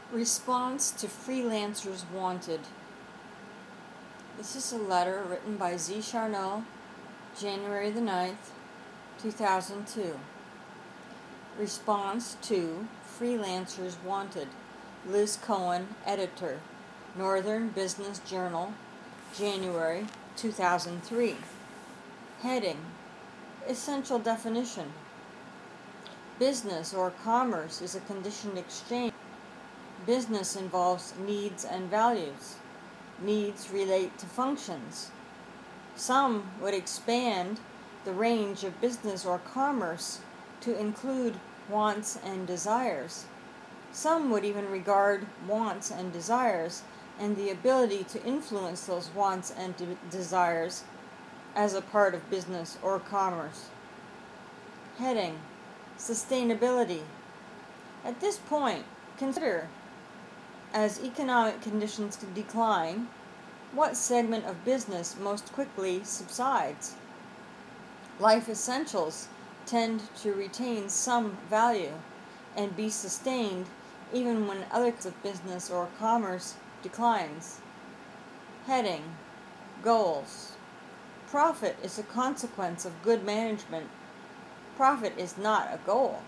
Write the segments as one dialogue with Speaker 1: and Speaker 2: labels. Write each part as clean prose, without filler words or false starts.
Speaker 1: Response to Freelancers Wanted. This is a letter written by Z. Charnot, January the 9th, 2002. Response to Freelancers Wanted. Liz Cohen, editor, Northern Business Journal, January 2003. Heading: Essential definition. Business or commerce is a conditioned exchange. Business involves needs and values. Needs relate to functions. Some would expand the range of business or commerce to include wants and desires. Some would even regard wants and desires and the ability to influence those wants and desires as a part of business or commerce. Heading: Sustainability. At this point, consider, as economic conditions decline, what segment of business most quickly subsides. Life essentials tend to retain some value and be sustained even when other kinds of business or commerce declines. Heading: Goals. Profit is a consequence of good management. Profit is not a goal.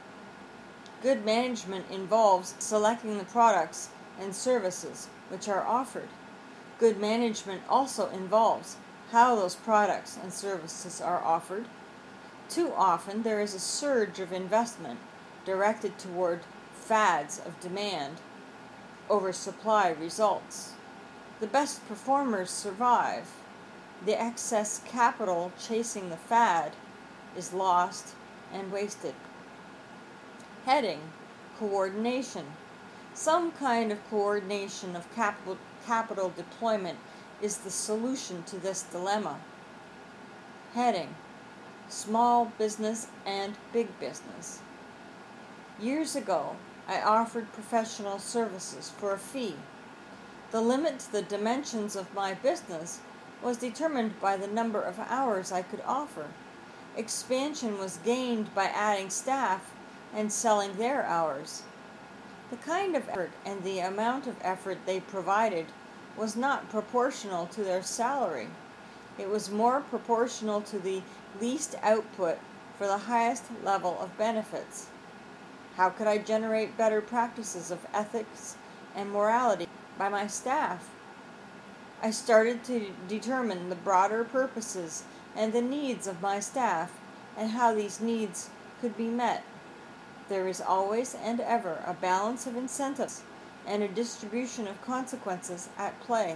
Speaker 1: Good management involves selecting the products and services which are offered. Good management also involves how those products and services are offered. Too often there is a surge of investment directed toward fads of demand. Oversupply results. The best performers survive. The excess capital chasing the fad is lost and wasted. Heading: Coordination. Some kind of coordination of capital deployment is the solution to this dilemma. Heading: Small business and big business. Years ago, I offered professional services for a fee. The limit to the dimensions of my business was determined by the number of hours I could offer. Expansion was gained by adding staff and selling their hours. The kind of effort and the amount of effort they provided was not proportional to their salary. It was more proportional to the least output for the highest level of benefits. How could I generate better practices of ethics and morality by my staff? I started to determine the broader purposes and the needs of my staff and how these needs could be met. There is always and ever a balance of incentives and a distribution of consequences at play.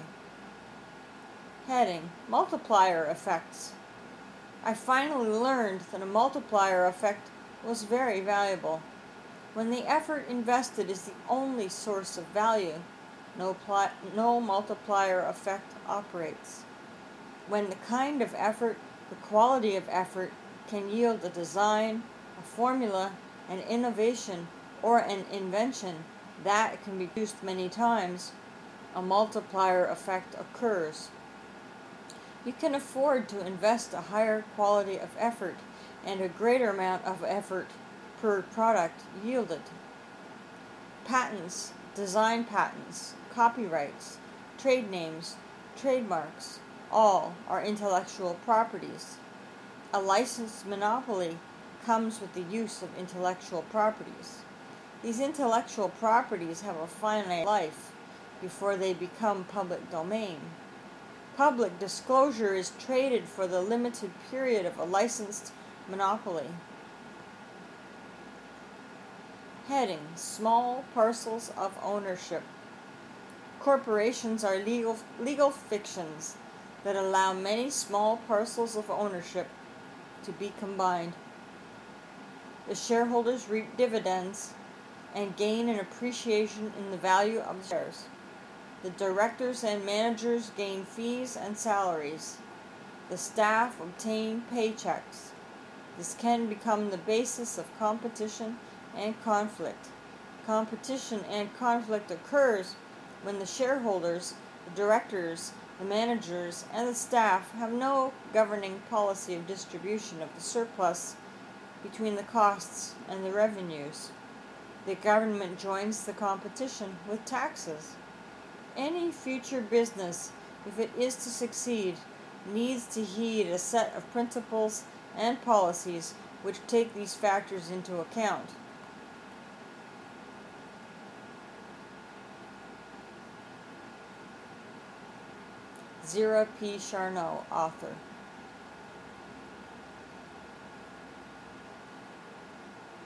Speaker 1: Heading: Multiplier effects. I finally learned that a multiplier effect was very valuable. When the effort invested is the only source of value, no multiplier effect operates. When the kind of effort, the quality of effort, can yield a design, a formula, an innovation, or an invention that can be used many times, a multiplier effect occurs. You can afford to invest a higher quality of effort and a greater amount of effort per product yielded. Patents, design patents, copyrights, trade names, trademarks, all are intellectual properties. A licensed monopoly comes with the use of intellectual properties. These intellectual properties have a finite life before they become public domain. Public disclosure is traded for the limited period of a licensed monopoly. Heading: Small parcels of ownership. Corporations are legal fictions that allow many small parcels of ownership to be combined. The shareholders reap dividends and gain an appreciation in the value of the shares. The directors and managers gain fees and salaries. The staff obtain paychecks. This can become the basis of competition and conflict. Competition and conflict occurs when the shareholders, the directors, the managers, and the staff have no governing policy of distribution of the surplus between the costs and the revenues. The government joins the competition with taxes. Any future business, if it is to succeed, needs to heed a set of principles and policies which take these factors into account. Zera P. Charnow, author.